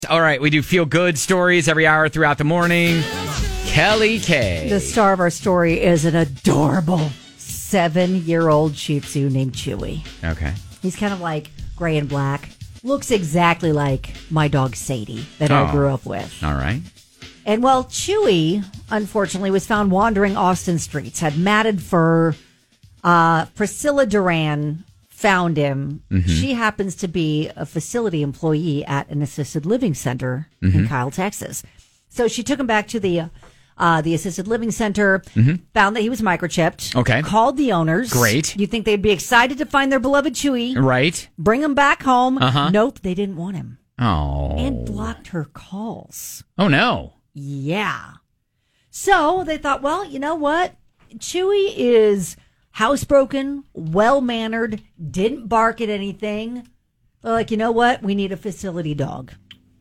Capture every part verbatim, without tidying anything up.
All right, we do feel good stories every hour throughout the morning. Kelly K. The star of our story is an adorable seven-year-old Shih Tzu named Chewy. Okay. He's kind of like gray and black. Looks exactly like my dog Sadie that Oh. I grew up with. All right. And well, Chewy, unfortunately, was found wandering Austin streets, had matted fur. Uh, Priscilla Duran found him. Mm-hmm. She happens to be a facility employee at an assisted living center Mm-hmm. in Kyle, Texas. So she took him back to the uh, the assisted living center, Mm-hmm. found that he was microchipped. Okay. Called the owners. Great. You think they'd be excited to find their beloved Chewy, Right. bring him back home. Uh-huh. Nope, they didn't want him. Oh. And blocked her calls. Oh, no. Yeah. So they thought, well, you know what? Chewy is housebroken, well-mannered, didn't bark at anything. They're like, you know what? We need a facility dog.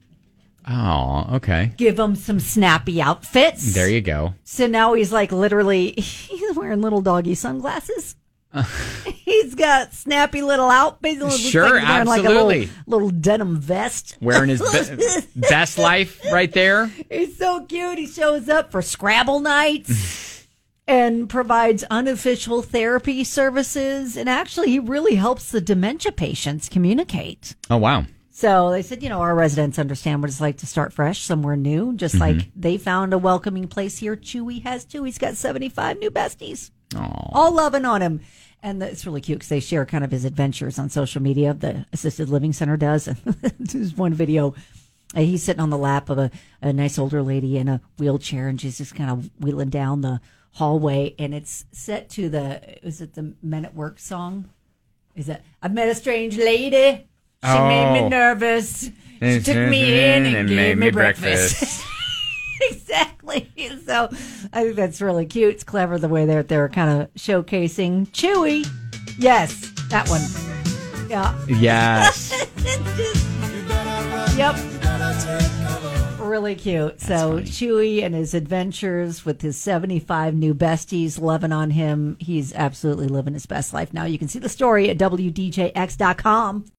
Oh, okay. Give him some snappy outfits. There you go. So now he's like literally, he's wearing little doggy sunglasses. He's got snappy little outfits. Looks Sure, like he's wearing like a absolutely. little, little denim vest. Wearing his be- best life right there. He's so cute. He shows up for Scrabble nights and provides unofficial therapy services. And actually, he really helps the dementia patients communicate. Oh, wow. So they said, you know, our residents understand what it's like to start fresh somewhere new. Just Mm-hmm. like they found a welcoming place here. Chewy has too. He's got seventy-five new besties. Oh. All loving on him. And it's really cute because they share kind of his adventures on social media. The assisted living center does. And there's one video. uh, He's sitting on the lap of a, a nice older lady in a wheelchair, and she's just kind of wheeling down the hallway. And it's set to the, is it the Men at Work song? Is it, I met a strange lady. She Oh. made me nervous. She took me in and, gave me breakfast. Exactly. So I think that's really cute. It's clever the way they're they're kind of showcasing Chewy. Yes, that one. Yeah. Yes. Yep. Really cute. So funny. Chewy and his adventures with his seventy-five new besties loving on him. He's absolutely living his best life now. You can see the story at W D J X dot com.